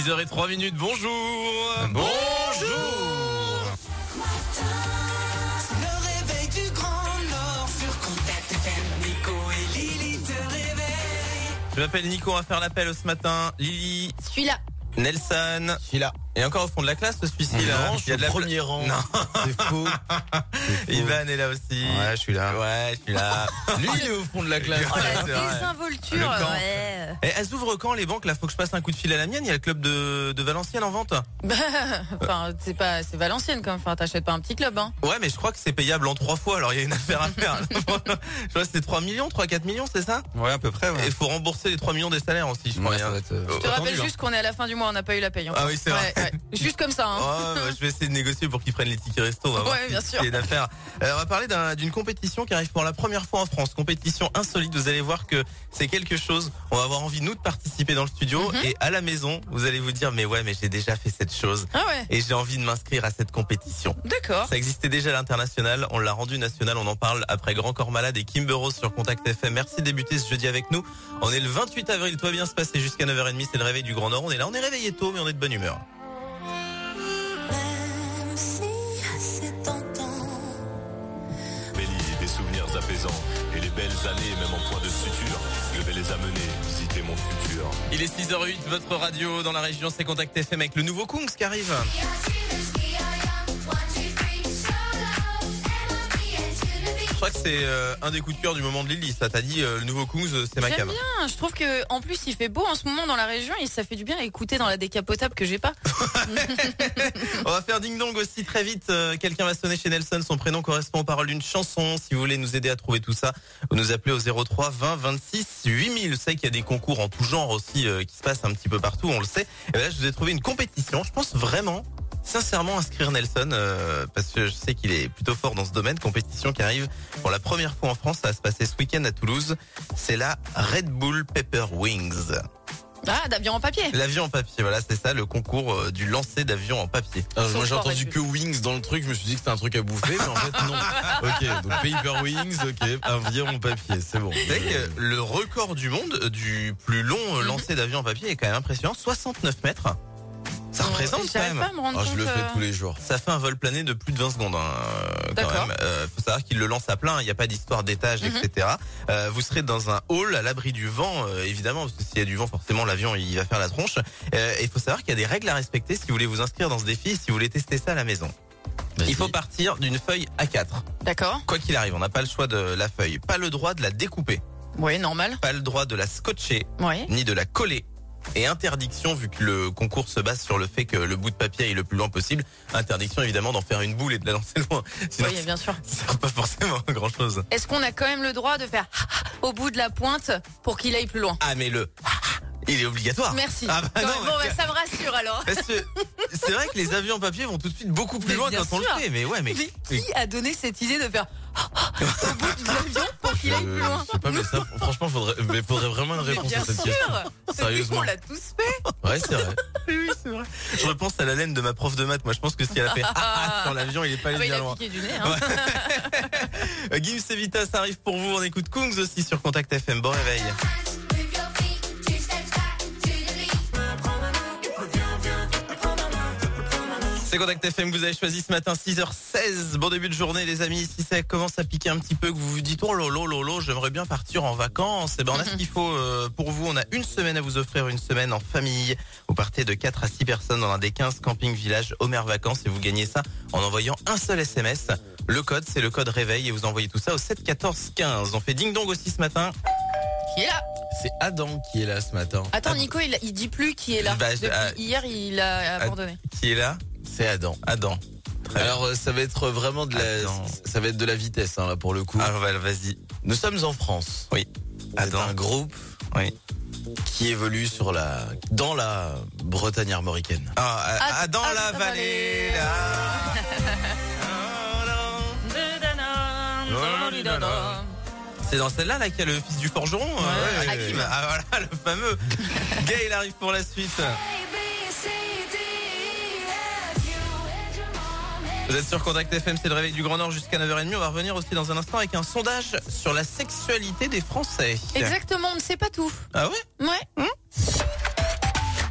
6h03, bonjour. Bonjour. Le réveil du Grand Nord sur Contact FM. Nico et Lily te réveillent. Je m'appelle Nico, on va faire l'appel ce matin. Lily, Celui-là. Nelson. Celui-là. Et encore au fond de la classe, celui-ci là. Non, je suis au premier rang. Non. C'est faux. Ivan est là aussi. Ouais, je suis là. Ouais, je suis là. Lui, il est au fond de la classe. Oh, la C'est vrai. désinvolture. Le camp. Ouais. Et elles ouvrent quand les banques là? Faut que je passe un coup de fil à la mienne. Il y a le club de Valenciennes en vente. Enfin, c'est Valenciennes quand même. Enfin, t'achètes pas un petit club, hein. Ouais, mais je crois que c'est payable en 3 fois. Alors il y a une affaire à faire. Je crois que c'est 3 millions, 3-4 millions, c'est ça? Ouais, à peu près, Et il faut rembourser les 3 millions des salaires aussi, je crois. Ouais, ça va être, Je te rappelle juste qu'on est à la fin du mois, on n'a pas eu la paye. Ah oui, c'est vrai. Ouais. Juste comme ça, hein. Oh, bah, je vais essayer de négocier pour qu'ils prennent les tickets resto. On va voir Ouais, bien sûr. ce qu'il y a d'affaires. On va parler d'une compétition qui arrive pour la première fois en France. Compétition insolite. Vous allez voir que c'est quelque chose. On va avoir envie, nous, de participer dans le studio. Et à la maison, vous allez vous dire, mais ouais, mais j'ai déjà fait cette chose. Ah ouais. Et j'ai envie de m'inscrire à cette compétition. D'accord. Ça existait déjà à l'international. On l'a rendu national. On en parle après Grand Corps Malade et Kimber Rose sur Contact FM. Merci de débuter ce jeudi avec nous. On est le 28 avril. Tout va bien se passer jusqu'à 9h30. C'est le réveil du Grand Nord. On est là. On est réveillé tôt, mais on est de bonne humeur. Même si c'est tentant. Bélier, des souvenirs apaisants et les belles années, même en point de suture, je vais les amener visiter mon futur. Il est 6h08, votre radio dans la région, c'est Contact FM avec le nouveau Kungs qui arrive. Je crois que c'est un des coups de cœur du moment de Lily. Ça t'a dit le nouveau Kungs, c'est ma J'aime cam. bien. Je trouve que en plus il fait beau en ce moment dans la région et ça fait du bien à écouter dans la décapotable que j'ai pas. On va faire ding dong aussi très vite. Quelqu'un va sonner chez Nelson. Son prénom correspond aux paroles d'une chanson. Si vous voulez nous aider à trouver tout ça, vous nous appelez au 03 20 26 8000. Vous savez qu'il y a des concours en tout genre aussi qui se passent un petit peu partout. On le sait. Et là, je vous ai trouvé une compétition. Je pense vraiment, sincèrement, inscrire Nelson parce que je sais qu'il est plutôt fort dans ce domaine. Compétition qui arrive pour la première fois en France. Ça va se passer ce week-end à Toulouse. C'est la Red Bull Pepper Wings. Ah, d'avion en papier. L'avion en papier, voilà, c'est ça, le concours du lancer d'avion en papier. Alors, moi, j'ai Sauf entendu Red que Wings dans le truc. Je me suis dit que c'était un truc à bouffer, mais en fait, non. Ok, donc Paper Wings, ok, avion en papier, c'est bon. Vous savez que le record du monde du plus long lancer d'avion en papier est quand même impressionnant, 69 mètres. Ça représente quand J'arrive même. pas à me rendre Ah, compte. je le fais tous les jours. Ça fait un vol plané de plus de 20 secondes quand D'accord. même. Faut savoir qu'il le lance à plein, il n'y a pas d'histoire d'étage, etc. Vous serez dans un hall à l'abri du vent, évidemment, parce que s'il y a du vent, forcément l'avion il va faire la tronche. Et il faut savoir qu'il y a des règles à respecter si vous voulez vous inscrire dans ce défi, si vous voulez tester ça à la maison. Vas-y. Il faut partir d'une feuille A4. D'accord. Quoi qu'il arrive, on n'a pas le choix de la feuille. Pas le droit de la découper. Oui, normal. Pas le droit de la scotcher, Oui. ni de la coller. Et interdiction, vu que le concours se base sur le fait que le bout de papier est le plus loin possible, interdiction évidemment d'en faire une boule et de la lancer loin. Sinon, Oui, bien sûr. ça sert pas forcément à grand chose. Est-ce qu'on a quand même le droit de faire au bout de la pointe pour qu'il aille plus loin? Ah, mais il est obligatoire. Merci. Ah bah Quand non, même. Bon, bah, ça me rassure alors. parce que c'est vrai que les avions en papier vont tout de suite beaucoup plus Mais loin bien quand on sûr. le fait. Mais ouais, mais Qui a donné cette idée de faire au bout de l'avion pour qu'il aille plus loin? Je sais pas, mais ça, franchement, faudrait vraiment une Mais réponse bien à cette sûr. question. Sérieusement. On l'a tous fait. Ouais, c'est vrai. oui, c'est vrai. Je repense à la laine de ma prof de maths. Moi, je pense que si elle a fait sur l'avion, il est pas Ah allé bah, il bien a loin. piqué du nez. Hein. Gims et Vita, ça arrive pour vous. On écoute Kungs aussi sur Contact FM. Bon réveil. C'est Contact FM que vous avez choisi ce matin, 6h16. Bon début de journée, les amis. Si ça commence à piquer un petit peu, que vous vous dites, oh lolo, j'aimerais bien partir en vacances. Eh ben, on a ce qu'il faut pour vous. On a une semaine à vous offrir, une semaine en famille. Vous partez de 4 à 6 personnes dans l'un des 15 camping villages Homer Vacances et vous gagnez ça en envoyant un seul SMS. Le code, c'est le code réveil et vous envoyez tout ça au 7 14 15. On fait ding dong aussi ce matin. Qui est là? C'est Adam qui est là ce matin. Attends, Nico, il dit plus qui est là. Bah, Depuis hier, il a abandonné. Qui est là? C'est Adam. Adam. Très bien. Alors, ça va être vraiment Adam. ça va être de la vitesse, hein, là, pour le coup. Ah, vas-y. Nous sommes en France. Oui. C'est Adam. un groupe Oui. qui évolue dans la Bretagne armoricaine. Ah, dans Ah, la la vallée, vallée. là. C'est dans celle-là là, qu'il y a le fils du forgeron. Hakim. Ah voilà, le fameux. Gay, il arrive pour la suite. Vous êtes sur Contact FM, c'est le réveil du Grand Nord jusqu'à 9h30. On va revenir aussi dans un instant avec un sondage sur la sexualité des Français. Exactement, on ne sait pas tout. Ah ouais? Ouais.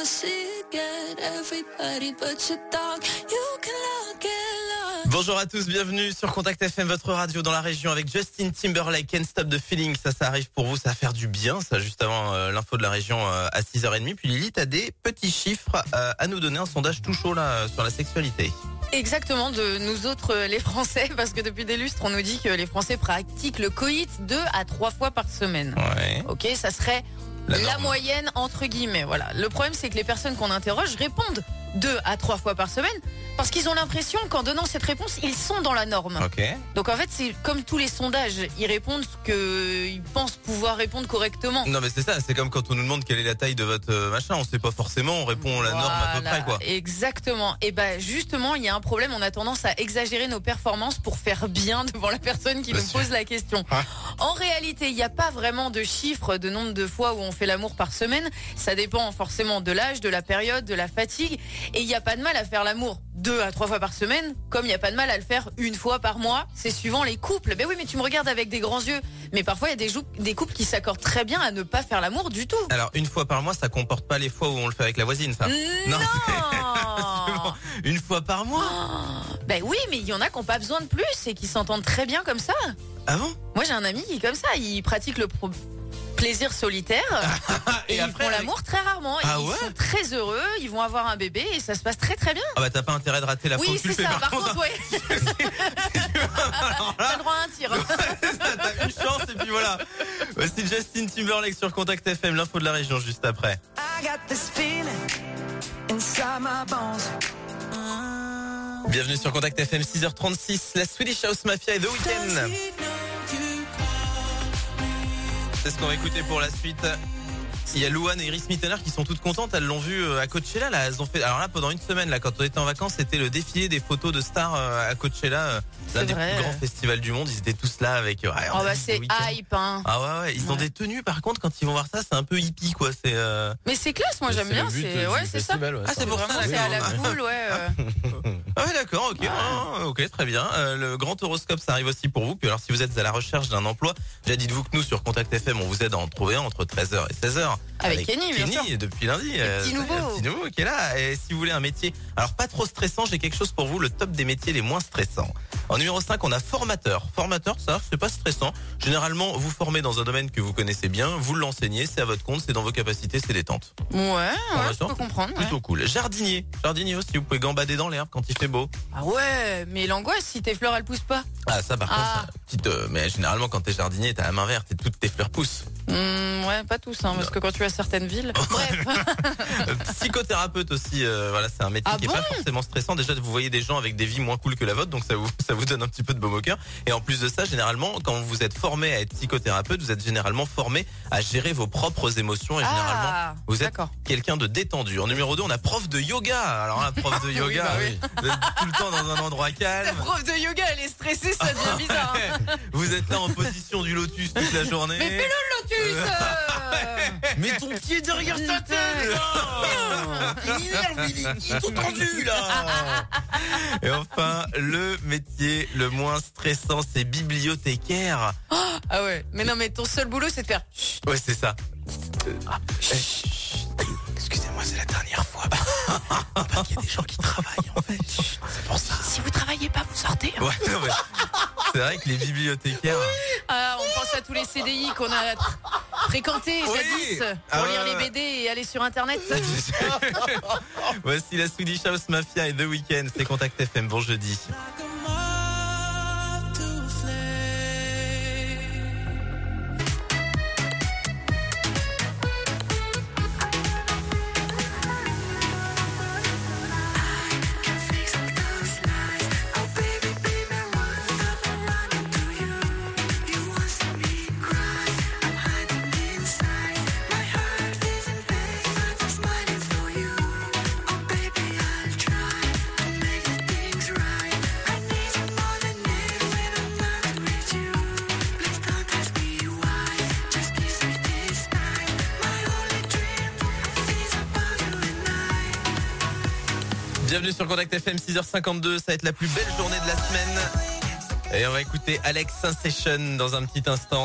never see it again. Everybody but your dog, you can look it up. Bonjour à tous, bienvenue sur Contact FM, votre radio dans la région avec Justin Timberlake, Can't Stop the Feeling. Ça arrive pour vous, ça va faire du bien, ça, juste avant l'info de la région à 6h30. Puis Lily, t'as des petits chiffres à nous donner, un sondage tout chaud là sur la sexualité. Exactement, de nous autres les Français, parce que depuis des lustres, on nous dit que les Français pratiquent le coït 2 à 3 fois par semaine. Ouais. Ok, ça serait La la norme. moyenne entre guillemets. Voilà. Le problème, c'est que les personnes qu'on interroge répondent 2 à 3 fois par semaine, parce qu'ils ont l'impression qu'en donnant cette réponse, ils sont dans la norme. Ok. Donc en fait, c'est comme tous les sondages, ils répondent ce qu'ils pensent pouvoir répondre correctement. Non mais c'est ça, c'est comme quand on nous demande quelle est la taille de votre machin, on sait pas forcément, on répond la norme à peu Voilà, près quoi. Exactement. Et ben justement, il y a un problème, on a tendance à exagérer nos performances pour faire bien devant la personne qui Bien nous sûr. pose la question. Ouais. En réalité, il n'y a pas vraiment de chiffre de nombre de fois où on fait l'amour par semaine. Ça dépend forcément de l'âge, de la période, de la fatigue. Et il n'y a pas de mal à faire l'amour 2 à 3 fois par semaine, comme il n'y a pas de mal à le faire une fois par mois. C'est suivant les couples. Ben oui, mais tu me regardes avec des grands yeux. Mais parfois, il y a des couples qui s'accordent très bien à ne pas faire l'amour du tout. Alors une fois par mois, ça comporte pas les fois où on le fait avec la voisine, ça. Non. Bon, une fois par mois. Ben oui, mais il y en a qui n'ont pas besoin de plus et qui s'entendent très bien comme ça. Ah bon? Moi, j'ai un ami qui est comme ça. Il pratique le plaisir solitaire et ils après, font l'amour très rarement. Et Ah ils ouais sont très heureux. Ils vont avoir un bébé et ça se passe très très bien. Ah bah t'as pas intérêt de rater la fois Oui, où tu le c'est fais ça. Par contre, ouais. Alors T'as là, le droit à un tir. t'as une chance et puis voilà. Voici Justin Timberlake sur Contact FM, l'info de la région juste après. I got this feeling inside my bones. Bienvenue sur Contact FM 6h36, la Swedish House Mafia et The Weeknd. C'est ce qu'on va écouter pour la suite. Il y a Louane et Iris Mittener qui sont toutes contentes. Elles l'ont vu à Coachella. Là, elles ont fait. Alors là, pendant une semaine, là, quand on était en vacances, c'était le défilé des photos de stars à Coachella, l'un C'est des vrai. plus grands festivals du monde. Ils étaient tous là avec. Ouais, on Oh a bah vu c'est The Weeknd. hype, hein. Ah ouais, ils ont Ouais. des tenues. Par contre, quand ils vont voir ça, c'est un peu hippie, quoi. C'est. Mais c'est classe, moi j'aime bien. C'est ouais, c'est ça. Ah, c'est pour ça. Vraiment, c'est à la d'accord. cool, ouais. Ah ouais, d'accord, ok. Ah, ok, très bien. Le grand horoscope, ça arrive aussi pour vous. Puis alors, si vous êtes à la recherche d'un emploi, déjà dites-vous que nous, sur Contact FM, on vous aide à en trouver un entre 13h et 16h. Avec Kenny, bien sûr. Kenny, depuis lundi. petit nouveau. Un petit nouveau qui est là. Et si vous voulez un métier, alors pas trop stressant, j'ai quelque chose pour vous, le top des métiers les moins stressants. En numéro 5, on a formateur. Formateur, ça, c'est pas stressant. Généralement, vous formez dans un domaine que vous connaissez bien, vous l'enseignez, c'est à votre compte, c'est dans vos capacités, c'est détente. Ouais, je Formateur, peux comprendre. ouais. Plutôt cool. Jardinier. Jardinier aussi, vous pouvez gambader dans l'herbe quand il fait beau. Ah ouais, mais l'angoisse si tes fleurs elles poussent pas. Ah ça par Ah. contre, ça, petite, mais généralement quand t'es jardinier, t'as la main verte et toutes tes fleurs poussent. Ouais, pas tous, hein, parce que quand tu as certaines villes. Bref. Psychothérapeute aussi, voilà, c'est un métier Ah qui est bon pas forcément stressant. Déjà, vous voyez des gens avec des vies moins cool que la vôtre, donc ça vous donne un petit peu de baume au cœur. Et en plus de ça, généralement, quand vous êtes formé à être psychothérapeute, vous êtes généralement formé à gérer vos propres émotions et généralement, Ah, vous êtes d'accord. quelqu'un de détendu. En numéro 2, on a prof de yoga. Alors là, prof de yoga, bah oui. vous êtes tout le temps dans un endroit La calme. prof de yoga, elle est stressée, ça devient bizarre. hein. Vous êtes là en position du lotus toute la journée. Mais fais le lotus Mets ton pied derrière ta tête là. Il m'énerve, il est tout tendu là. Et enfin, le métier le moins stressant, c'est bibliothécaire. Ah ouais, mais non, mais ton seul boulot, c'est de faire. Chut. Ouais, c'est ça. Excusez-moi, c'est la dernière fois. Parce qu'il y a des gens qui travaillent en fait. C'est pour ça. Si vous travaillez pas, vous sortez. hein. Ouais, non, mais c'est vrai que les bibliothécaires. Ah, on pense à tous les CDI qu'on a fréquentés Oui. jadis pour Ah lire ouais. les BD et aller sur Internet. Voici la Swedish House Mafia et The Weeknd. C'est Contact FM. Bon jeudi. Bienvenue sur Contact FM 6h52, ça va être la plus belle journée de la semaine. Et on va écouter Alex Sensation dans un petit instant.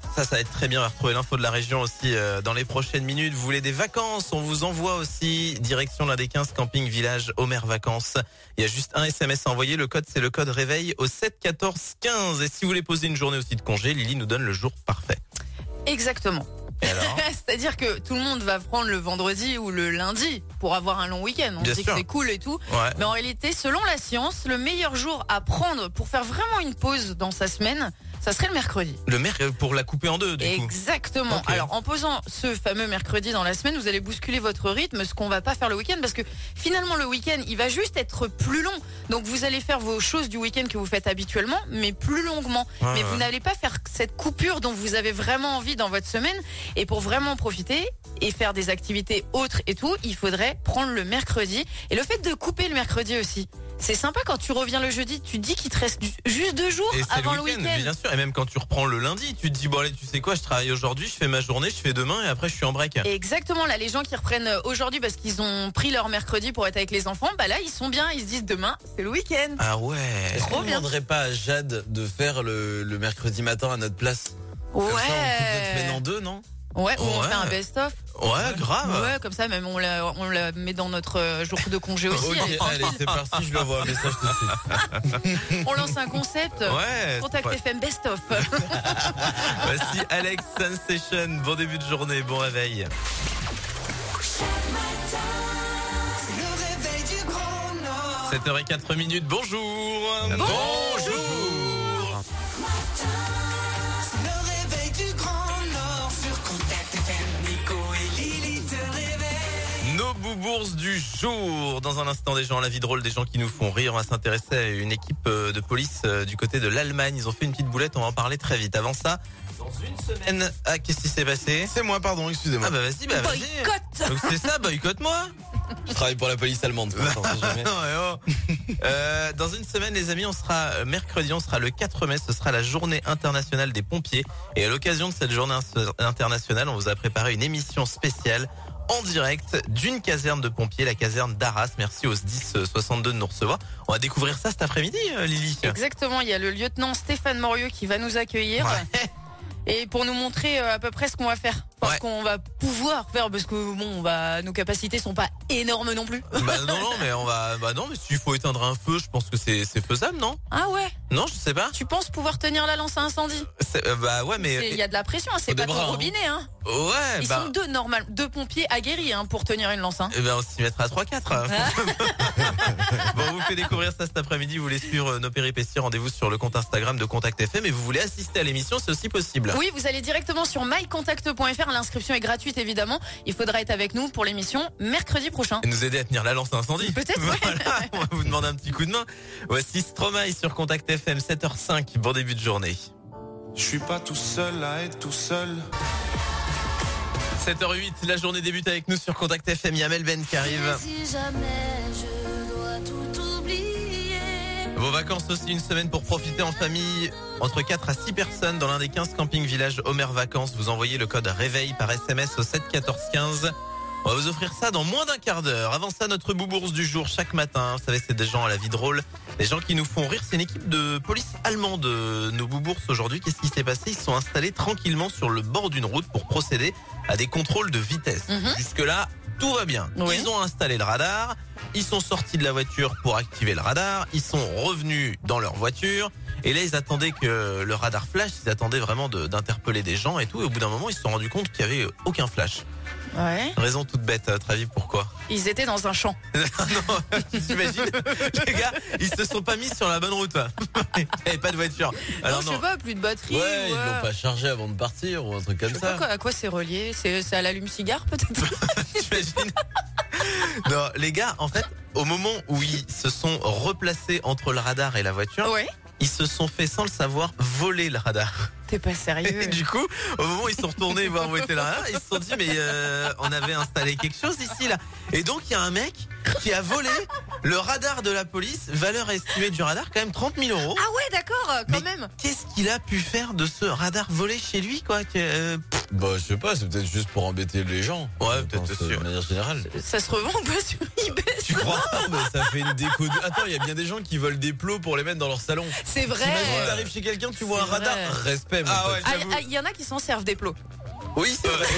Ça va être très bien. On va retrouver l'info de la région aussi dans les prochaines minutes. Vous voulez des vacances? On vous envoie aussi direction l'un des 15 camping village Omer Vacances. Il y a juste un SMS à envoyer. Le code, c'est le code réveil au 7 14 15. Et si vous voulez poser une journée aussi de congé, Lily nous donne le jour parfait. Exactement. Et alors? C'est-à-dire que tout le monde va prendre le vendredi ou le lundi pour avoir un long week-end. On Bien dit sûr. que c'est cool et tout. Ouais. Mais en réalité, selon la science, le meilleur jour à prendre pour faire vraiment une pause dans sa semaine, ça serait le mercredi. Le mercredi pour la couper en deux, du coup. Exactement. Ok. Alors, en posant ce fameux mercredi dans la semaine, vous allez bousculer votre rythme, ce qu'on va pas faire le week-end, parce que finalement, le week-end, il va juste être plus long. Donc, vous allez faire vos choses du week-end que vous faites habituellement, mais plus longuement. Ouais, mais ouais. vous n'allez pas faire cette coupure dont vous avez vraiment envie dans votre semaine. Et pour vraiment profiter et faire des activités autres et tout, il faudrait prendre le mercredi. Et le fait de couper le mercredi aussi, c'est sympa quand tu reviens le jeudi, tu te dis qu'il te reste juste 2 jours Et c'est avant le week-end, week-end. bien sûr. Et même quand tu reprends le lundi, tu te dis, bon allez, tu sais quoi, je travaille aujourd'hui, je fais ma journée, je fais demain et après je suis en break. Exactement, là les gens qui reprennent aujourd'hui parce qu'ils ont pris leur mercredi pour être avec les enfants, bah là ils sont bien, ils se disent demain c'est le week-end. Ah ouais. Est-ce Trop qu'on ne bien. demanderait pas à Jade de faire le mercredi matin à notre place? Comme ça, on coupe notre semaine en deux, non? Ouais, ou on Ouais. fait un best-of. Ouais, grave. Ouais, comme ça même on la met dans notre jour de congé aussi. Ok, elle est allez, tranquille. c'est parti, je lui envoie un message tout de suite. On lance un concept. Ouais. Contact Ouais. FM best-of. Voici Alex Sensation. Bon début de journée, bon réveil. C'est le réveil du Grand Nord. 7h04. Bonjour. Bonjour. C'est le réveil du Grand Nord sur Contact FM. Nico et Lily te réveillent. Nos boubours du jour. Dans un instant, des gens, la vie drôle, des gens qui nous font rire. On va s'intéresser à une équipe de police du côté de l'Allemagne. Ils ont fait une petite boulette, on va en parler très vite. Avant ça, dans une semaine, qu'est-ce qui s'est passé? C'est moi, pardon, excusez-moi. Ah bah vas-y, bah vas-y. Boycott. Donc c'est ça, boycotte-moi. Je travaille pour la police allemande, on sait jamais. Ouais, oh. Dans une semaine, les amis, on sera mercredi, on sera le 4 mai, ce sera la journée internationale des pompiers. Et à l'occasion de cette journée internationale, on vous a préparé une émission spéciale en direct d'une caserne de pompiers, la caserne d'Arras. Merci aux 10-62 de nous recevoir. On va découvrir ça cet après-midi, Lily. Exactement, il y a le lieutenant Stéphane Morieux qui va nous accueillir. Ouais. Et pour nous montrer à peu près ce qu'on va faire. Enfin, Ouais. ce qu'on va pouvoir faire, parce que bon, nos capacités sont pas énormes non plus. Bah non, mais on va. Bah non, mais s'il faut éteindre un feu, je pense que c'est faisable, non? Ah ouais, Non, je sais pas. tu penses pouvoir tenir la lance à incendie? Bah ouais, mais Il y a de la pression, hein, c'est Faut des pas ton bras, hein. robinet. Hein. ouais, Ils bah. sont deux pompiers aguerris pour tenir une lance. Hein. Eh ben, on s'y mettra à 3-4. Bon, on vous fait découvrir ça cet après-midi. Vous voulez suivre nos péripéties, rendez-vous sur le compte Instagram de Contact FM. Et vous voulez assister à l'émission, c'est aussi possible. Oui, vous allez directement sur mycontact.fr. L'inscription est gratuite évidemment. Il faudra être avec nous pour l'émission mercredi prochain. Et nous aider à tenir la lance à incendie. Peut-être, ouais. Voilà, on va vous demander un petit coup de main. Voici Stromae sur Contact FM, 7h05. Bon début de journée. Je suis pas tout seul à être tout seul. 7h08, la journée débute avec nous sur Contact FM. Il y a Melben qui arrive. Si jamais je dois tout oublier. Vos vacances aussi, une semaine pour profiter en famille. Entre 4 à 6 personnes dans l'un des 15 camping villages Omer Vacances. Vous envoyez le code réveil par SMS au 7 14 15. On va vous offrir ça dans moins d'un quart d'heure. Avant ça, notre boubourse du jour chaque matin. Vous savez, c'est des gens à la vie drôle. Des gens qui nous font rire. C'est une équipe de police allemande, nos boubourses aujourd'hui. Qu'est-ce qui s'est passé? Ils se sont installés tranquillement sur le bord d'une route pour procéder à des contrôles de vitesse. Mhm. Jusque-là, tout va bien. Oui. Ils ont installé le radar. Ils sont sortis de la voiture pour activer le radar. Ils sont revenus dans leur voiture. Et là, ils attendaient que le radar flash. Ils attendaient vraiment d'interpeller des gens et tout. Et au bout d'un moment, ils se sont rendus compte qu'il n'y avait aucun flash. Ouais. Raison toute bête, à votre avis, pourquoi? Ils étaient dans un champ. Non, t'imagines? Les gars, ils se sont pas mis sur la bonne route. Il n'y avait pas de voiture. Alors non, je sais pas, plus de batterie. Ouais, ils l'ont pas chargé avant de partir ou un truc comme Je sais pas ça. à quoi c'est relié. C'est à l'allume-cigare peut-être. t'imagines? Non, les gars, en fait, au moment où ils se sont replacés entre le radar et la voiture, Ouais. ils se sont fait, sans le savoir, voler le radar. T'es pas sérieux. Et du coup, au moment où ils sont retournés voir où était le radar, ils se sont dit, mais on avait installé quelque chose ici, là. Et donc, il y a un mec qui a volé le radar de la police. Valeur estimée du radar, quand même 30 000 €. Ah ouais, d'accord, quand Mais même. qu'est-ce qu'il a pu faire de ce radar volé chez lui, quoi Bah, je sais pas, c'est peut-être juste pour embêter les gens. Ouais, Je peut-être pense, aussi, de ouais. manière générale. Ça se revend ou pas sur eBay? Tu crois? Mais ça fait une déco de... Attends, il y a bien des gens qui volent des plots pour les mettre dans leur salon. C'est vrai. T'imagines, t'arrives chez quelqu'un, tu vois un C'est radar. vrai. Respect, mon Ah pote. ouais, Ah, j'avoue. il y en a qui s'en servent des plots. Oui, c'est vrai.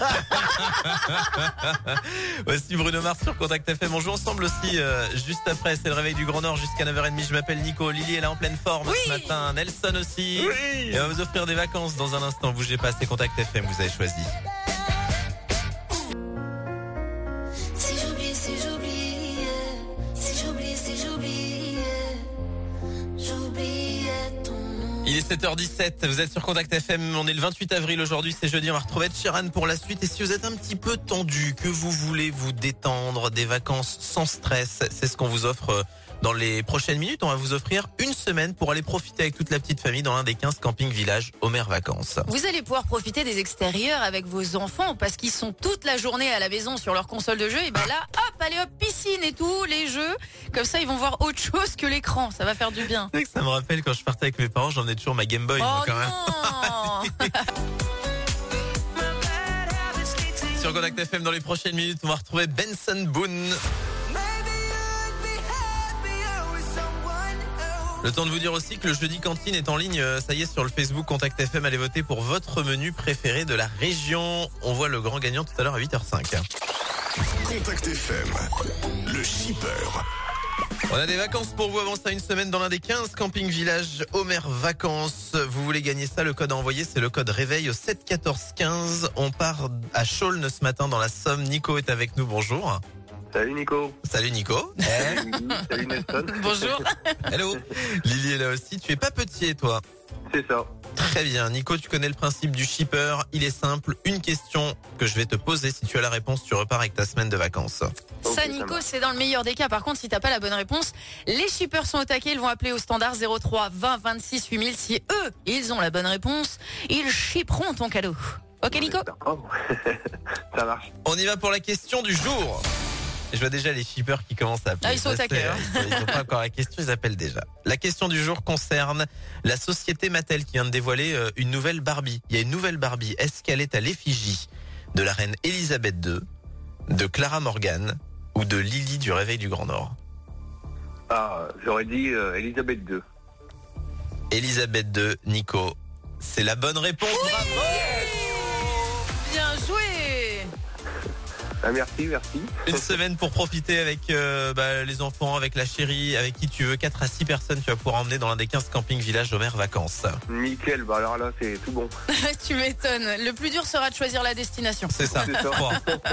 Voici Bruno Mars sur Contact FM. On joue ensemble aussi juste après. C'est le réveil du Grand Nord jusqu'à 9h30. Je m'appelle Nico. Lily est là en pleine forme ce matin. Nelson aussi. Et on va vous offrir des vacances dans un instant. Bougez pas, c'est Contact FM. Vous avez choisi. Si j'oublie, si j'oubliais, si j'oublie, si j'oubliais, j'oubliais ton nom. Il est 7h17, vous êtes sur Contact FM, on est le 28 avril aujourd'hui, c'est jeudi, on va retrouver Ed Sheeran pour la suite. Et si vous êtes un petit peu tendu, que vous voulez vous détendre, des vacances sans stress, c'est ce qu'on vous offre dans les prochaines minutes. On va vous offrir une semaine pour aller profiter avec toute la petite famille dans l'un des 15 camping-villages Homer Vacances. Vous allez pouvoir profiter des extérieurs avec vos enfants parce qu'ils sont toute la journée à la maison sur leur console de jeu. Et ben là, hop, allez hop, piscine et tout, les jeux. Comme ça, ils vont voir autre chose que l'écran. Ça va faire du bien. C'est vrai que ça me rappelle quand je partais avec mes parents, j'emmenais toujours ma Game Boy, moi, Oh quand même. non. Sur Contact FM, dans les prochaines minutes, on va retrouver Benson Boone. Le temps de vous dire aussi que le jeudi cantine est en ligne, ça y est, sur le Facebook Contact FM. Allez voter pour votre menu préféré de la région. On voit le grand gagnant tout à l'heure à 8h05. Contact FM, le shipper. On a des vacances pour vous avant ça, une semaine dans l'un des 15 camping-villages Homer Vacances. Vous voulez gagner ça, le code à envoyer, c'est le code réveil au 7 14 15. On part à Chaulnes ce matin dans la Somme. Nico est avec nous, bonjour. Salut Nico. Salut Nico. Salut Nelson. Bonjour. Hello. Lily est là aussi. Tu es pas petit, toi? C'est ça. Très bien. Nico, tu connais le principe du shipper. Il est simple. Une question que je vais te poser. Si tu as la réponse, tu repars avec ta semaine de vacances. Ok, Ça, ça Nico, marche. c'est dans le meilleur des cas. Par contre, si t'as pas la bonne réponse, les shippers sont au taquet. Ils vont appeler au standard 03 20 26 8000. Si eux, ils ont la bonne réponse, ils shipperont ton cadeau. Ok, Nico? D'accord. Ça marche. On y va pour la question du jour. Je vois déjà les shippers qui commencent à appeler. Ah, ils sont au Ça, taquet, c'est- Ils n'ont pas encore la question, ils appellent déjà. La question du jour concerne la société Mattel qui vient de dévoiler une nouvelle Barbie. Il y a une nouvelle Barbie. Est-ce qu'elle est à l'effigie de la reine Elisabeth II, de Clara Morgan ou de Lily du Réveil du Grand Nord? Ah, j'aurais dit Elisabeth II. Elisabeth II, Nico. C'est la bonne réponse. Bravo! Bien joué. Ah, merci. Une semaine pour profiter avec les enfants, avec la chérie, avec qui tu veux. 4 à 6 personnes, tu vas pouvoir emmener dans l'un des 15 camping-villages Homer Vacances. Nickel. Bah alors là, c'est tout bon. Tu m'étonnes. Le plus dur sera de choisir la destination. C'est ça. C'est ça. Bon.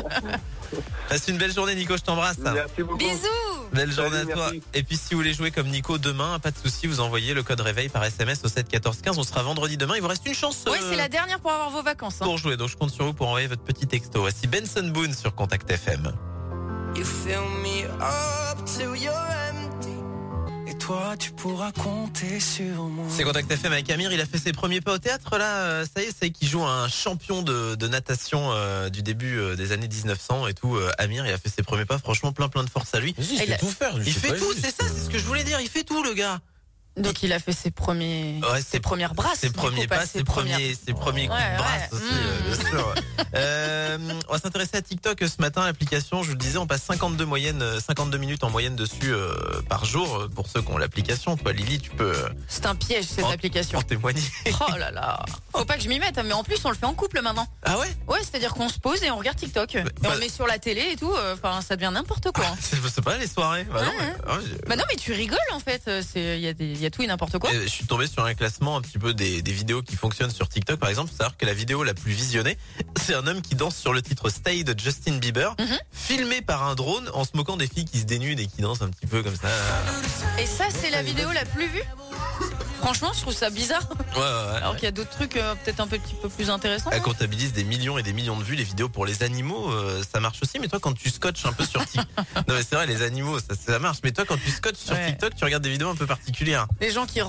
Passe une belle journée, Nico, je t'embrasse. Merci beaucoup. Bisous. Belle journée Salut, à toi. merci. Et puis si vous voulez jouer comme Nico demain, pas de souci, vous envoyez le code réveil par SMS au 7 14 15. On sera vendredi demain. Il vous reste une chance Ouais, c'est la dernière pour avoir vos vacances. Hein. pour jouer. Donc je compte sur vous pour envoyer votre petit texto. Voici Benson Boone sur Contact FM. You fill me up till you're empty. Et toi, tu pourras compter sur moi. C'est Contact FM avec Amir. Il a fait ses premiers pas au théâtre là. Ça y est, c'est qu'il joue un champion de natation du début des années 1900 et tout. Amir, il a fait ses premiers pas. Franchement, plein de force à lui. Vas-y, il Il sait a- tout faire. lui, Il c'est fait pas tout, juste. c'est ça, c'est ce que je voulais dire. Il fait tout, le gars. Donc il a fait ses premiers, Ouais, ses premières brasses. Ses du premiers coup, pas, ses premiers coups Ouais, de brasse ouais. aussi, bien sûr. On va s'intéresser à TikTok ce matin. L'application, je vous le disais, on passe 52 minutes en moyenne dessus par jour. Pour ceux qui ont l'application, toi, Lily, tu peux C'est un piège cette en- application. en témoigner. Oh là là. Faut pas que je m'y mette, mais en plus on le fait en couple maintenant. Ah ouais? Ouais, c'est-à-dire qu'on se pose et on regarde TikTok. Et bah- on met sur la télé et tout. Enfin, ça devient n'importe quoi. C'est pas les soirées. Bah non, Ouais. mais- Bah non, mais tu rigoles en fait. Il y a tout et n'importe quoi. Je suis tombé sur un classement un petit peu des vidéos qui fonctionnent sur TikTok. Par exemple, c'est-à-dire que la vidéo la plus visionnée, c'est un homme qui danse sur le titre Stay de Justin Bieber, filmé par un drone en se moquant des filles qui se dénudent et qui dansent un petit peu comme ça. Et ça, c'est la vidéo la plus vue. Franchement, je trouve ça bizarre. Ouais. Alors qu'il y a d'autres trucs peut-être un petit peu plus intéressants. Elle comptabilise des millions et des millions de vues. Les vidéos pour les animaux, ça marche aussi. Mais toi, quand tu scotches un peu sur TikTok, non mais c'est vrai, les animaux, ça marche. Mais toi, quand tu scotches sur Ouais. TikTok, tu regardes des vidéos un peu particulières. Les gens qui rangent.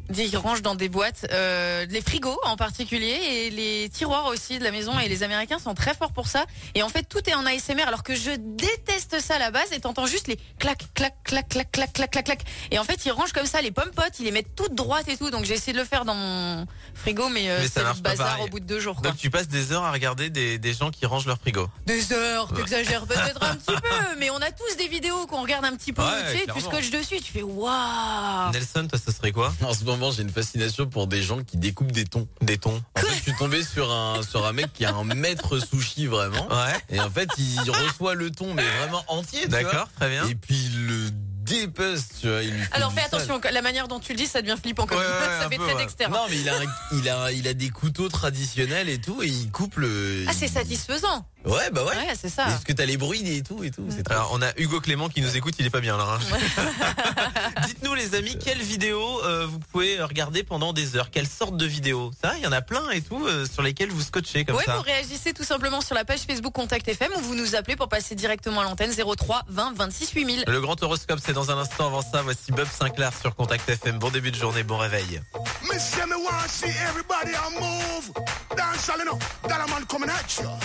Ils rangent dans des boîtes, les frigos en particulier et les tiroirs aussi de la maison. Et les Américains sont très forts pour ça. Et en fait, tout est en ASMR, alors que je déteste ça à la base. Et t'entends juste les clac, clac, clac, clac, clac, clac, clac, clac. Et en fait, ils rangent comme ça les pommes potes, ils les mettent toutes droites et tout. Donc j'ai essayé de le faire dans mon frigo, mais ça c'est le marche pas bazar pareil. au bout de 2 jours. Quoi. Donc tu passes des heures à regarder des gens qui rangent leur frigo. Des heures, t'exagères peut-être un petit peu, mais on a tous des vidéos qu'on regarde un petit peu, Ouais, tu sais, tu clairement. scotches dessus, tu fais waouh. Nelson, toi, ça serait quoi? En ce moment, j'ai une fascination pour des gens qui découpent des thons. Des thons. En fait, je suis tombé sur un mec qui a un maître sushi vraiment. Ouais. Et en fait, il reçoit le thon, mais vraiment entier, tu vois. D'accord, très bien. Et puis il le dépece, tu vois. Il lui fait Alors du fais sale. attention, la manière dont tu le dis, ça devient flippant comme Ouais, ça un fait peu, très ouais. Dexter. Non, mais il a des couteaux traditionnels et tout, et il coupe le. Ah, c'est satisfaisant. Ouais, bah ouais. Ouais, c'est ça. Parce que t'as les bruits et tout, c'est très. Alors on a Hugo Clément qui nous écoute, il est pas bien là. Hein. Dites-nous les amis, quelle vidéo vous pouvez regarder pendant des heures? Quelle sorte de vidéo? Ça, il y en a plein et tout sur lesquelles vous scotchez comme Ouais, ça. vous réagissez tout simplement sur la page Facebook Contact FM ou vous nous appelez pour passer directement à l'antenne 03 20 26 8000. Le grand horoscope, c'est dans un instant. Avant ça, voici Bob Sinclair sur Contact FM. Bon début de journée, bon réveil. Miss me wanna see everybody on move. Dance all you know. That a man coming at you.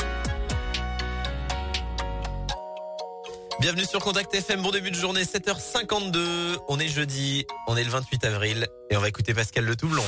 Bienvenue sur Contact FM, bon début de journée, 7h52. On est jeudi, on est le 28 avril et on va écouter Pascal Le Toublon.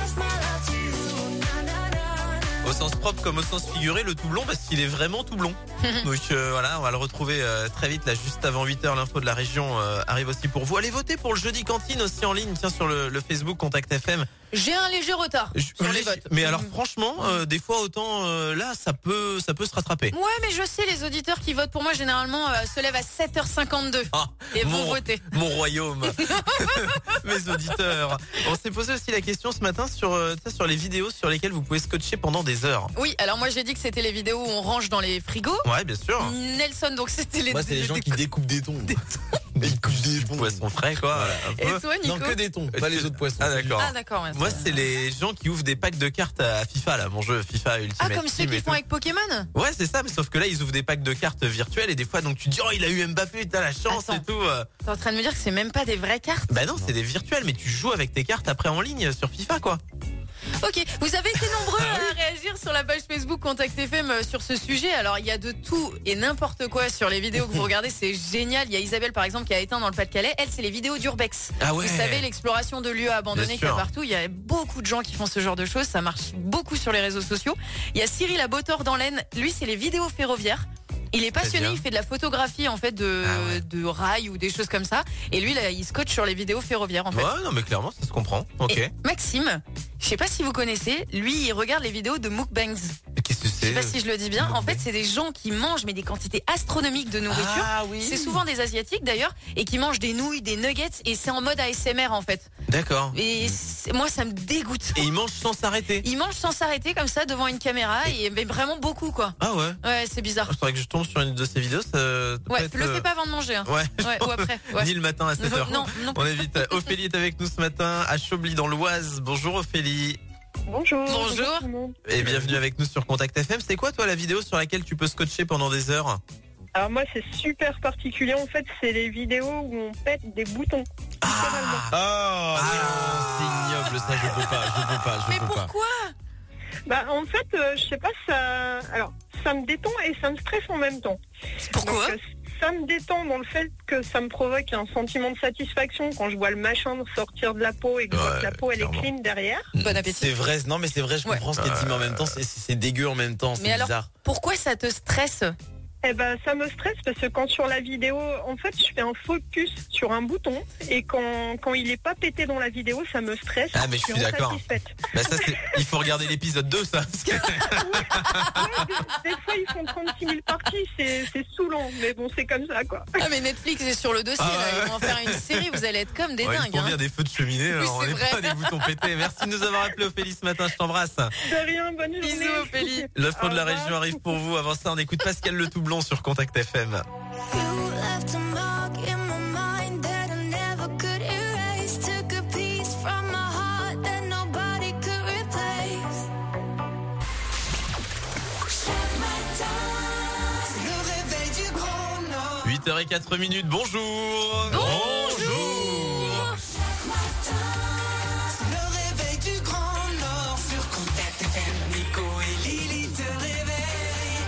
Au sens propre comme au sens figuré, le Toublon parce qu'il est vraiment tout blond. Donc voilà, on va le retrouver très vite là, juste avant 8h. L'info de la région arrive aussi pour vous. Allez voter pour le jeudi cantine aussi en ligne, tiens, sur le Facebook Contact FM. J'ai un léger retard sur les votes. Mais alors franchement, des fois autant là, ça peut se rattraper. Ouais, mais je sais, les auditeurs qui votent pour moi généralement se lèvent à 7h52 Ah, et vont voter. Mon royaume. Mes auditeurs. On s'est posé aussi la question ce matin sur les vidéos sur lesquelles vous pouvez scotcher pendant des heures. Oui, alors moi j'ai dit que c'était les vidéos où on range dans les frigos. Ouais, bien sûr. Nelson, donc c'était les Moi, c'est les gens qui découpent des thons. Ils coupent des poissons frais, quoi. Voilà, un Et peu. toi, Nico? Non, que des thons, pas les autres poissons. Ah, d'accord. Ah d'accord. Ouais, Moi, c'est les gens qui ouvrent des packs de cartes à FIFA, là, mon jeu FIFA Ultimate ah, comme ceux Team qui et font tout. avec Pokémon. Ouais, c'est ça, mais sauf que là, ils ouvrent des packs de cartes virtuelles et des fois, donc tu dis, oh, il a eu Mbappé, t'as la chance Attends. et tout. T'es en train de me dire que c'est même pas des vraies cartes? Bah non, c'est des virtuels, mais tu joues avec tes cartes après en ligne sur FIFA, quoi. Ok, vous avez été nombreux à réagir sur la page Facebook Contact FM sur ce sujet. Alors il y a de tout et n'importe quoi sur les vidéos que vous regardez, c'est génial. Il y a Isabelle par exemple qui a éteint dans le Pas-de-Calais. Elle, c'est les vidéos d'Urbex. Ah ouais. Vous savez, l'exploration de lieux abandonnés Bien qu'il y a sûr. partout. Il y a beaucoup de gens qui font ce genre de choses. Ça marche beaucoup sur les réseaux sociaux. Il y a Cyril à Botor dans l'Aisne. Lui, c'est les vidéos ferroviaires. Il est passionné, bien. il fait de la photographie en fait de rails ou des choses comme ça. Et lui, là, il scotche sur les vidéos ferroviaires en fait. Ouais, non, mais clairement, ça se comprend. Ok. Et Maxime, je sais pas si vous connaissez, lui, il regarde les vidéos de mukbangs. Qu'est-ce que Je sais c'est pas si je le dis bien. En fait, c'est des gens qui mangent mais des quantités astronomiques de nourriture. Ah oui. C'est souvent des asiatiques d'ailleurs et qui mangent des nouilles, des nuggets et c'est en mode ASMR en fait. D'accord. Et moi, ça me dégoûte. Et ils mangent sans s'arrêter. Ils mangent sans s'arrêter comme ça devant une caméra et mais vraiment beaucoup quoi. Ah ouais. Ouais, c'est bizarre. Il faudrait que je tombe sur une de ces vidéos. Ça Ouais, peut être, le fais pas avant de manger. Hein. Ouais. Ouais, ou après. Ouais. Ni le matin à 7h. Non, non. On évite. Ophélie est avec nous ce matin à Chobly dans l'Oise. Bonjour Ophélie. Bonjour. Bonjour. Tout le monde. Et bienvenue avec nous sur Contact FM. C'est quoi toi la vidéo sur laquelle tu peux scotcher pendant des heures? Alors moi c'est super particulier en fait, c'est les vidéos où on pète des boutons. Ah, c'est ignoble, ça, je peux pas. Mais pourquoi? Bah en fait je sais pas, ça alors ça me détend et ça me stresse en même temps. Pourquoi? Donc, ça me détend dans le fait que ça me provoque un sentiment de satisfaction quand je vois le machin sortir de la peau et que je vois que la peau elle clairement. est clean derrière. Bon appétit. C'est vrai, non mais c'est vrai, je Ouais. comprends ce qu'elle dit, mais en même temps, c'est dégueu en même temps, c'est Mais alors, bizarre. pourquoi ça te stresse? Eh ben ça me stresse parce que quand sur la vidéo, en fait je fais un focus sur un bouton et quand il est pas pété dans la vidéo, ça me stresse. Ah, mais je suis d'accord. insatisfaite. Bah ça c'est. Il faut regarder l'épisode 2 ça. Parce que- Des fois ils font 36 000 parties, c'est saoulant, mais bon c'est comme ça quoi. Ah mais Netflix est sur le dossier Ah là, ouais. ils vont en faire une série, vous allez être comme des Ouais, dingues. ils font hein. bien des feux de cheminée, alors on c'est n'est vrai. pas des boutons pétés. Merci de nous avoir appelé Ophélie ce matin, je t'embrasse. De rien, bonne journée. Bisous Ophélie. L'info de la Au revoir. région arrive pour vous. Avant ça, on écoute Pascal Le Toublon sur Contact FM. You left a mark in my mind that I never could erase. Took a piece from my heart that nobody could replace. C'est le réveil du Grand Nord. 8h04. Bonjour. Bonjour.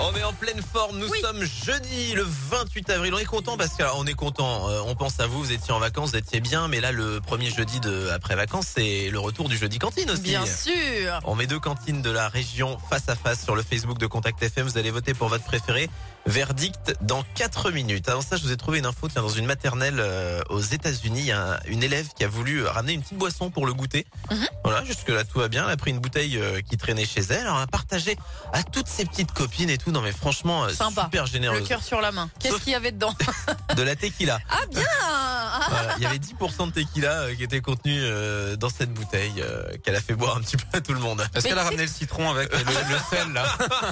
On est en pleine forme, nous sommes jeudi le 28 avril. On est content parce qu'on est content. On pense à vous, vous étiez en vacances, vous étiez bien, mais là le premier jeudi après vacances, c'est le retour du jeudi cantine aussi. Bien sûr. On met 2 cantines de la région face à face sur le Facebook de Contact FM. Vous allez voter pour votre préféré. Verdict dans 4 minutes. Avant ça, je vous ai trouvé une info dans une maternelle aux États-Unis. Il y a une élève qui a voulu ramener une petite boisson pour le goûter. Voilà, jusque là tout va bien. Elle a pris une bouteille qui traînait chez elle. Alors, elle a partagé à toutes ses petites copines et tout. Non mais franchement, sympa. Super généreuse. Le cœur sur la main. Qu'est-ce qu'il y avait dedans? De la tequila. Ah bien. Voilà, il y avait 10% de tequila qui était contenu dans cette bouteille qu'elle a fait boire un petit peu à tout le monde. Est-ce qu'elle a ramené le citron avec le sel là?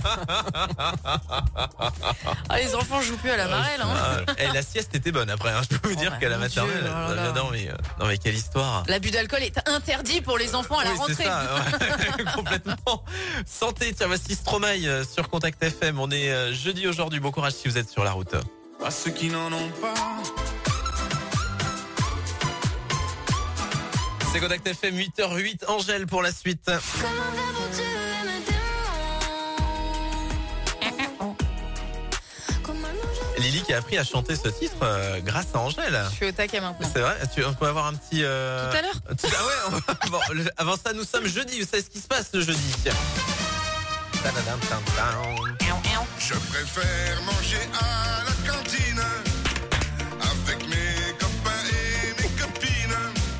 Ah, les enfants jouent plus à la marelle. Hein. Et la sieste était bonne après. Je peux vous dire qu'à la maternelle, non mais quelle histoire. L'abus d'alcool est interdit pour les enfants à la rentrée. C'est ça, ouais, complètement. Santé, tiens, voici Stromae sur Contact FM. On est jeudi aujourd'hui. Bon courage si vous êtes sur la route. À ceux qui n'en ont pas. C'est Contact FM 8h08. Angèle pour la suite. Lily qui a appris à chanter ce titre grâce à Angèle. Je suis au taquet maintenant. C'est vrai, on peut avoir un petit... Tout à l'heure Ah ouais, bon, avant ça, nous sommes jeudi. Vous savez ce qui se passe le jeudi? Je préfère manger à la cantine avec mes copains et mes copines.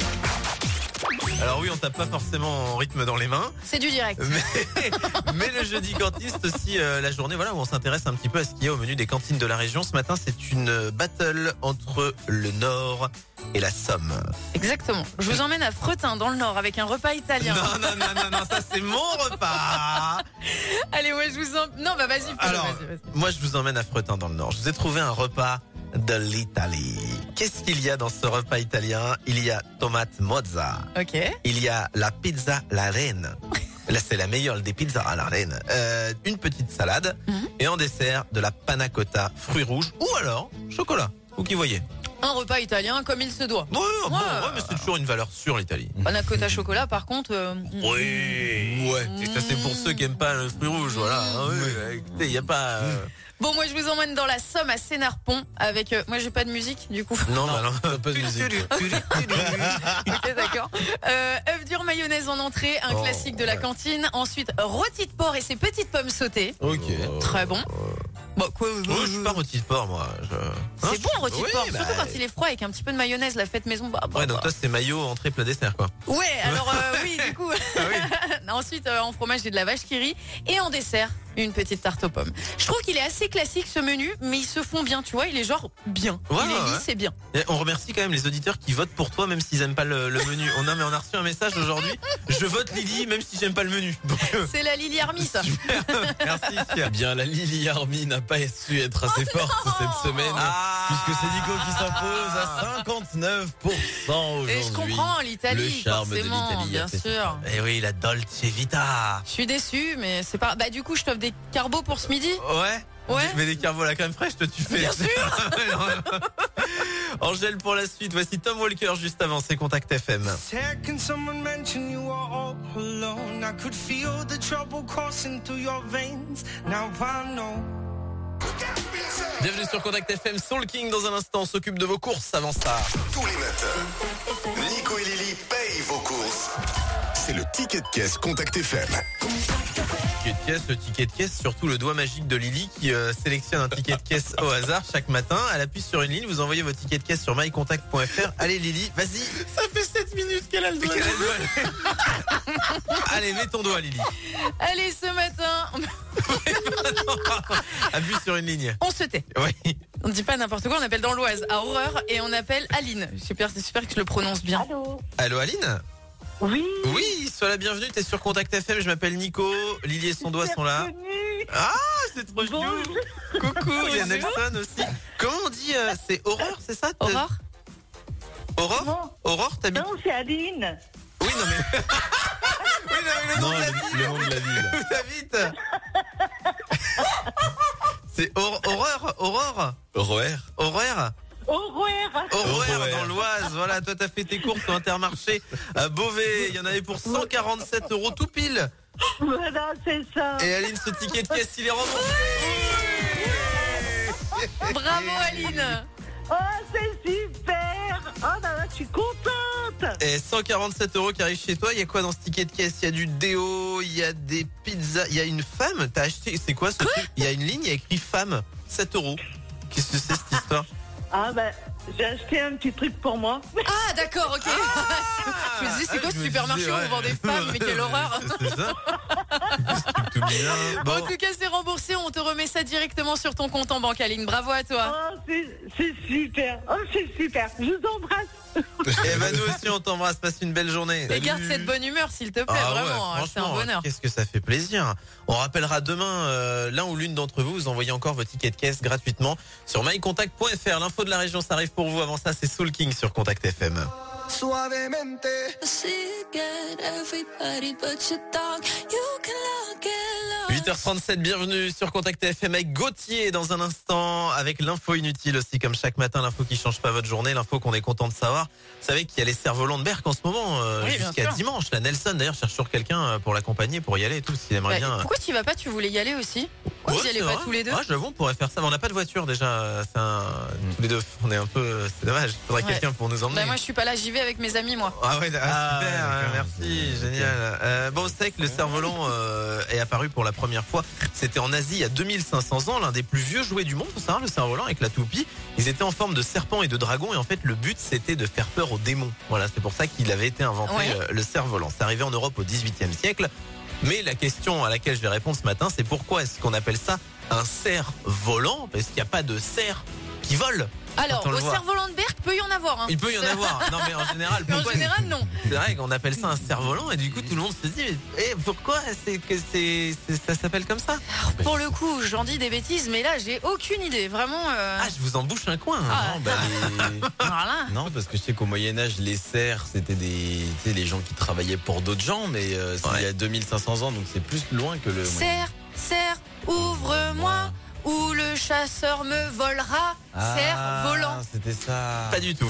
Alors oui, on tape pas forcément en rythme dans les mains. C'est du direct. Mais le jeudi cantiste aussi, la journée voilà, où on s'intéresse un petit peu à ce qu'il y a au menu des cantines de la région. Ce matin, c'est une battle entre le Nord et la Somme. Exactement. Je vous emmène à Fretin, dans le Nord, avec un repas italien. Non, ça c'est mon repas. Allez, ouais, je vous emmène... Non, bah vas-y. Alors, vas-y. moi je vous emmène à Fretin, dans le Nord. Je vous ai trouvé un repas de l'Italie. Qu'est-ce qu'il y a dans ce repas italien? Il y a tomate mozza. Ok. Il y a la pizza la reine. Là, c'est la meilleure des pizzas à la reine. Une petite salade. Et en dessert, de la panna cotta, fruits rouges. Ou alors, chocolat. Vous qui voyez. Un repas italien comme il se doit. Ouais, mais c'est toujours une valeur sûre, l'Italie. Panna cotta chocolat, par contre... Oui. Ouais. Ça, c'est pour ceux qui aiment pas le fruit rouge, voilà. Écoutez, il y a pas... Bon, moi je vous emmène dans la Somme à Sénarpont avec... moi j'ai pas de musique du coup. Non, pas de musique. Ok, d'accord. Œufs durs mayonnaise en entrée, un classique de la cantine. Ensuite, rôti de porc et ses petites pommes sautées. Ok. Très bon. Bon, quoi, je suis pas rôti de porc, moi. C'est bon un rôti de porc, surtout quand il est froid avec un petit peu de mayonnaise, la fête maison. Ouais, donc toi c'est maillot, entrée, plat, dessert, quoi. Ouais, alors oui, du coup. Ensuite, en fromage, j'ai de la vache qui rit. Et en dessert, une petite tarte aux pommes. Je trouve qu'il est assez classique ce menu, mais ils se font bien, tu vois, il est genre bien. Il est lisse, c'est bien. Et on remercie quand même les auditeurs qui votent pour toi, même s'ils aiment pas le menu. On a reçu un message aujourd'hui. Je vote Lily, même si j'aime pas le menu. C'est la Lily Army, ça. Super, merci. Eh bien, la Lily Army n'a pas su être assez forte cette semaine, puisque c'est Nico qui s'impose à 59% aujourd'hui. Et je comprends l'Italie, le charme forcément, de l'Italie, bien sûr. Et oui, la Dolce Vita. Je suis déçu, mais c'est pas... Bah du coup, je t'offre des carbos pour ce midi. Ouais. Mais des carbos à la crème fraîche, toi tu fais. Bien sûr. Angèle pour la suite. Voici Tom Walker juste avant, c'est Contact FM. Can someone mention you are all alone? I could feel the trouble coursing through your veins. Now I know. Bienvenue sur Contact FM, Soul King dans un instant, on s'occupe de vos courses avant ça. Tous les matins, Nico et Lily payent vos courses. C'est le ticket de caisse Contact FM. Le ticket de caisse, surtout le doigt magique de Lily qui sélectionne un ticket de caisse au hasard chaque matin. Elle appuie sur une ligne, vous envoyez vos tickets de caisse sur mycontact.fr. Allez Lily, vas-y. Ça fait 7 minutes qu'elle a le doigt. Allez, mets ton doigt Lily. Allez, ce matin... Appuie sur une ligne. On se tait. Oui. On ne dit pas n'importe quoi, on appelle dans l'Oise à Horreur et on appelle Aline. J'espère que je le prononce bien. Allô Aline? Oui. Oui, sois la bienvenue, t'es sur Contact FM, je m'appelle Nico, Lily et son doigt sont là. Ah, c'est trop chou. Coucou, il y a Nelson aussi. Comment on dit, c'est Horreur, c'est ça? Aurore? Aurore? Non. Aurore, t'habites? Non, c'est Aline. Oui, non mais... oui, non mais le nom de la ville. Le nom de la ville. Où t'habites? C'est Horreur? Aurore? Horreur. Horreur? Horreur dans l'Oise. Voilà, toi t'as fait tes courses au Intermarché à Beauvais. Il y en avait pour 147 € tout pile. Voilà, c'est ça. Et Aline, ce ticket de caisse, il est remboursé. Bravo Aline. Oh, c'est super. Oh là là, je suis contente. Et 147 € qui arrivent chez toi. Il y a quoi dans ce ticket de caisse? Il y a du déo, il y a des pizzas, il y a une femme. T'as acheté, c'est quoi ce truc? Il y a une ligne, il y a écrit femme, 7 €. Qu'est-ce que c'est cette histoire? Ah ben, j'ai acheté un petit truc pour moi. Ah d'accord, ok. Je me disais c'est quoi ce supermarché où on vend des femmes, mais quelle horreur. C'est ça. Tout bien. Bon. En tout cas c'est remboursé, on te remet ça directement sur ton compte en banque Aline. Bravo à toi. Oh, c'est super. Oh, c'est super. Je vous embrasse. Et bah nous aussi on t'embrasse, passe une belle journée. Et garde cette bonne humeur s'il te plaît, vraiment, c'est un bonheur. Qu'est-ce que ça fait plaisir. On rappellera demain l'un ou l'une d'entre vous envoyez encore vos tickets de caisse gratuitement sur mycontact.fr. L'info de la région ça arrive pour vous. Avant ça c'est Soul King sur Contact FM. Suavemente. Everybody but your dog. You can look it up. 8h37, bienvenue sur Contact FM avec Gauthier dans un instant, avec l'info inutile aussi, comme chaque matin, l'info qui change pas votre journée, l'info qu'on est content de savoir. Vous savez qu'il y a les cerfs-volants de Berck en ce moment, jusqu'à dimanche. La Nelson d'ailleurs cherche sur quelqu'un pour l'accompagner, pour y aller et tout, s'il aimerait bien. Pourquoi tu y vas pas? Tu voulais y aller aussi? Pourquoi vous y allez pas tous les deux? Ah, j'avoue, on pourrait faire ça, mais on n'a pas de voiture déjà. Tous les deux, on est un peu, c'est dommage. Il faudrait quelqu'un pour nous emmener. Bah moi je suis pas là, j'y vais avec mes amis moi. Ah ouais, super, merci, génial. Bon, c'est vrai que le cerf-volant est apparu pour la première fois. C'était en Asie il y a 2500 ans, l'un des plus vieux jouets du monde, faut savoir, le cerf-volant avec la toupie. Ils étaient en forme de serpent et de dragon et en fait le but c'était de faire peur aux démons. Voilà, c'est pour ça qu'il avait été inventé le cerf-volant. C'est arrivé en Europe au XVIIIe siècle. Mais la question à laquelle je vais répondre ce matin, c'est pourquoi est-ce qu'on appelle ça un cerf-volant? Parce qu'il n'y a pas de cerf qui vole. Alors, au cerf-volant de Berck, peut y en avoir. Hein. Il peut y en avoir. Non, mais en général, mais en général, non. C'est vrai qu'on appelle ça un cerf-volant et du coup, tout le monde se dit, mais pourquoi ça s'appelle comme ça? Alors, pour le coup, j'en dis des bêtises, mais là, j'ai aucune idée. Vraiment. Ah, je vous en bouche un coin. Voilà. Non, parce que je sais qu'au Moyen-Âge, les cerfs, c'était les gens qui travaillaient pour d'autres gens, mais c'est il y a 2500 ans, donc c'est plus loin que le. Cerf, ouvre-moi. Où le chasseur me volera, cerf-volant. C'était ça. Pas du tout.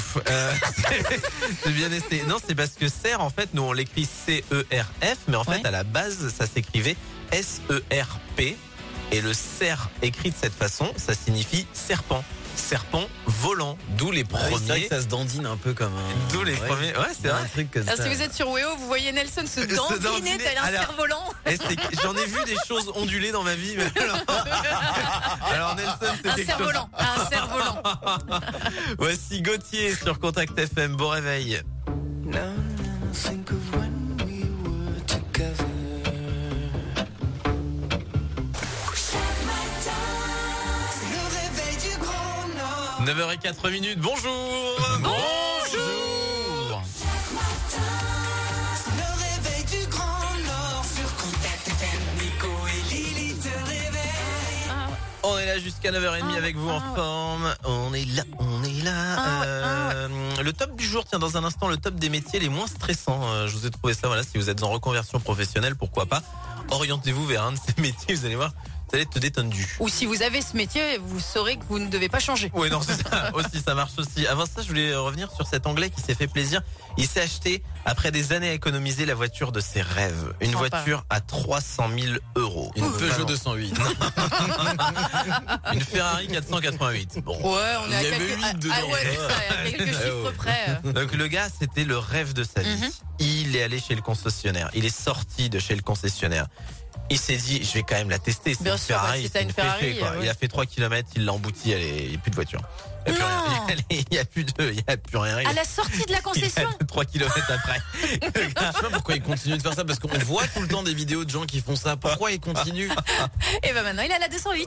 C'est bien essayé. Non, c'est parce que cerf, en fait, nous on l'écrit C-E-R-F, mais en fait à la base ça s'écrivait S-E-R-P. Et le cerf écrit de cette façon, ça signifie serpent. Serpent volant, d'où les premiers. C'est vrai que ça se dandine un peu comme un. D'où les premiers. Ouais, c'est vrai. Un truc comme ça. Si vous êtes sur Weo, vous voyez Nelson se dandiner tel un cerf-volant. J'en ai vu des choses ondulées dans ma vie. Mais alors Nelson, c'est un cerf-volant. Un cerf-volant. Voici Gauthier sur Contact FM. Bon réveil. Think of when we were together. 9h04, bonjour. Bonjour. Le réveil du Grand Nord sur Contact FM. Nico et Lily te réveillent. On est là jusqu'à 9h30 avec vous en forme. On est là. Le top du jour, tiens, dans un instant, le top des métiers les moins stressants. Je vous ai trouvé ça, voilà, si vous êtes en reconversion professionnelle, pourquoi pas. Orientez-vous vers un de ces métiers, vous allez voir. Vous allez être détendu. Ou si vous avez ce métier, vous saurez que vous ne devez pas changer. Oui, non, c'est ça. Aussi, ça marche aussi. Avant ça, je voulais revenir sur cet Anglais qui s'est fait plaisir. Il s'est acheté, après des années à économiser, la voiture de ses rêves. Une voiture à 300 000 €. Une Peugeot 208. Une Ferrari 488. Bon. Ouais, on est à quelques chiffres près. Donc le gars, c'était le rêve de sa vie. Il est allé chez le concessionnaire. Il est sorti de chez le concessionnaire. Il s'est dit, je vais quand même la tester. C'est bien une sûr, Ferrari. c'est une Ferrari. Il a fait 3 km, il l'a embouti, il n'y a plus de voiture. Il n'y a plus rien. À la sortie de la concession 3 km après. Je sais pas pourquoi il continue de faire ça, parce qu'on voit tout le temps des vidéos de gens qui font ça. Pourquoi il continue? Et ben maintenant il a la 208.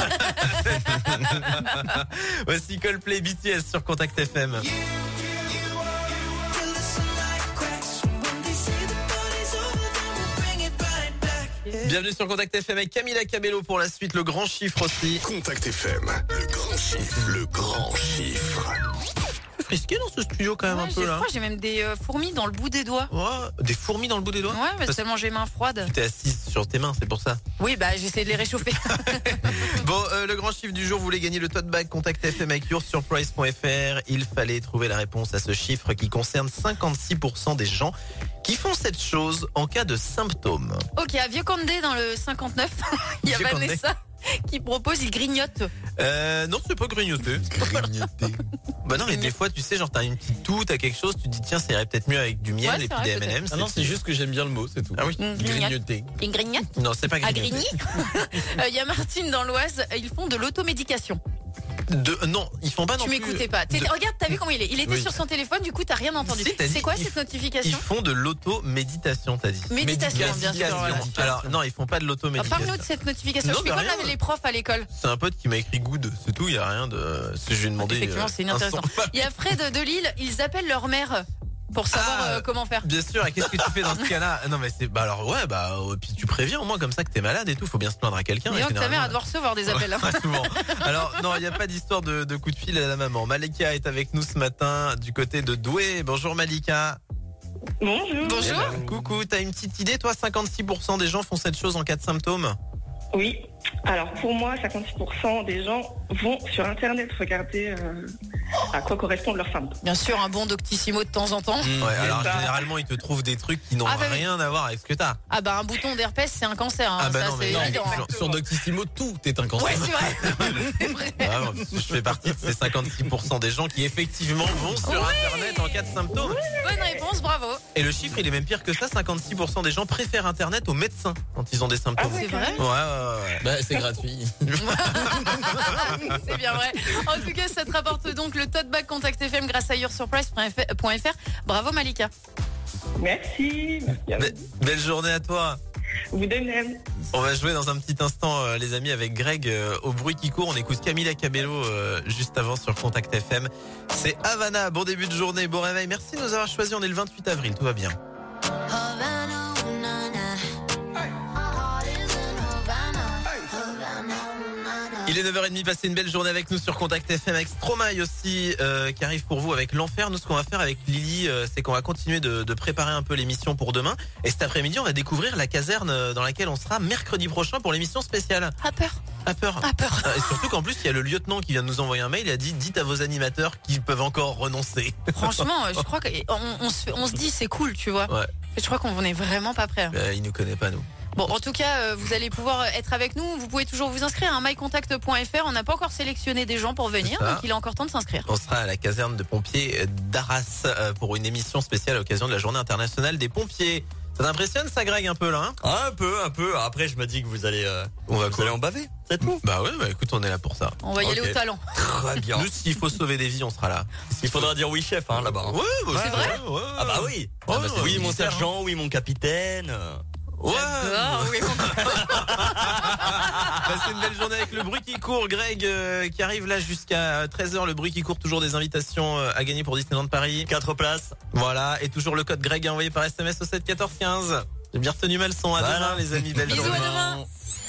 Voici Coldplay BTS sur Contact FM. Bienvenue sur Contact FM avec Camila Cabello pour la suite, le grand chiffre aussi. Contact FM, le grand chiffre, le grand chiffre. C'est frisqué dans ce studio quand même un peu là. Je crois que j'ai même des fourmis dans le bout des doigts. Ouais, des fourmis dans le bout des doigts. Ouais, parce tellement j'ai mains froides. Tu es assise sur tes mains, c'est pour ça. Oui, bah j'essaie de les réchauffer. Bon, le grand chiffre du jour, vous voulez gagner le tote bag Contact FM avec yoursurprise.fr. Il fallait trouver la réponse à ce chiffre qui concerne 56% des gens qui font cette chose en cas de symptômes. Ok, à Vieux-Condé dans le 59, il y a Vanessa qui propose, il grignote. Non, c'est pas grignoter. Bah non, mais des fois, tu sais, genre t'as une petite toux, t'as quelque chose, tu te dis tiens, ça irait peut-être mieux avec du miel Ouais, et c'est puis des vrai, M&M's. Ah non, c'est juste que j'aime bien le mot, c'est tout. Ah oui. Grignoter. Il grignote. Non, c'est pas À grignoter. Grigny. Il y a Martine dans l'Oise, ils font de l'automédication. Non, ils font pas non Tu plus. m'écoutais pas. Regarde, t'as vu comment il est. Il était Oui. sur son téléphone, du coup t'as rien entendu. Si, t'as dit C'est quoi ils cette Ils notification? font de l'auto-méditation, t'as dit. Méditation, bien sûr. Voilà. Alors non, ils font pas de l'auto-méditation. Parle-nous de cette notification. Non, Je fais mais quoi rien. les profs à l'école? C'est un pote qui m'a écrit good, c'est tout, il y a rien de. Je lui ai demandé. Effectivement, c'est un inintéressant. son. Il y a Fred de Lille, ils appellent leur mère pour savoir comment faire. Bien sûr, et qu'est-ce que tu fais dans ce cas-là? Non mais c'est alors ouais puis tu préviens au moins comme ça que t'es malade et tout, faut bien se plaindre à quelqu'un. Mais et donc ta mère généralement- a dû recevoir des appels. hein. Bon. Alors non, il n'y a pas d'histoire de coup de fil à la maman. Malika est avec nous ce matin du côté de Douai. Bonjour Malika. Bonjour. Bonjour. Eh ben, coucou, t'as une petite idée toi? 56% des gens font cette chose en cas de symptômes. Oui. Alors pour moi, 56% des gens vont sur Internet regarder à quoi correspondent leurs symptômes. Bien sûr, un bon Doctissimo de temps en temps. Ouais, alors ça. généralement ils te trouvent des trucs qui n'ont Ah, bah oui. rien à voir avec ce que t'as. Ah bah un bouton d'herpès, c'est un cancer. Hein. Ah bah ça, non, mais c'est non, évident. hein. Sur Doctissimo, tout est un cancer. Ouais, c'est vrai. C'est vrai. Ah, je fais partie de ces 56% des gens qui effectivement vont sur Internet en cas de symptômes. Bonne réponse, bravo. Et le chiffre il est même pire que ça, 56% des gens préfèrent Internet aux médecins quand ils ont des symptômes. C'est vrai. Ouais. Bah, c'est gratuit. C'est bien vrai. En tout cas, ça te rapporte donc le tote bag Contact FM grâce à yoursurprise.fr. Bravo Malika. Merci. Merci à vous. Belle journée à toi. Vous de même. On va jouer dans un petit instant, les amis, avec Greg au bruit qui court. On écoute Camila Cabello juste avant sur Contact FM. C'est Havana. Bon début de journée, bon réveil. Merci de nous avoir choisis. On est le 28 avril. Tout va bien. Il est 9h30, passez une belle journée avec nous sur Contact FM avec Stromae aussi qui arrive pour vous avec l'enfer. Nous ce qu'on va faire avec Lily c'est qu'on va continuer de préparer un peu l'émission pour demain. Et cet après-midi on va découvrir la caserne dans laquelle on sera mercredi prochain pour l'émission spéciale. À peur. À peur. À peur. Et surtout qu'en plus il y a le lieutenant qui vient de nous envoyer un mail. Il a dit dites à vos animateurs qu'ils peuvent encore renoncer. Franchement, je crois qu'on se dit c'est cool, tu vois. Ouais. Et je crois qu'on n'est vraiment pas prêt. Il nous connaît pas nous. Bon, en tout cas, vous allez pouvoir être avec nous. Vous pouvez toujours vous inscrire à mycontact.fr. On n'a pas encore sélectionné des gens pour venir, donc il est encore temps de s'inscrire. On sera à la caserne de pompiers d'Arras pour une émission spéciale à l'occasion de la journée internationale des pompiers. Ça t'impressionne ça, Greg, un peu là Un peu. Après, je me dis que vous allez en baver, c'est tout. Bah ouais, écoute, on est là pour ça. On va y aller au talent. Très bien. Juste s'il faut sauver des vies, on sera là. Il faudra dire oui, chef, là-bas. Ouais, c'est vrai. Ah bah oui. Oui, mon sergent, oui, mon capitaine. Ouais. Oui, Passez une belle journée avec le bruit qui court, Greg, qui arrive là jusqu'à 13h. Le bruit qui court, toujours des invitations à gagner pour Disneyland Paris. 4 places. Voilà, et toujours le code Greg envoyé par SMS au 7 14 15. J'ai bien retenu ma leçon. À demain, les amis. Belle Bisous, journée. à demain.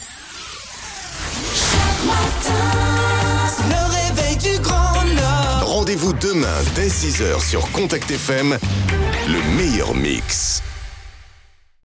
Le réveil du Grand Nord. Rendez-vous demain dès 6h sur Contact FM, le meilleur mix.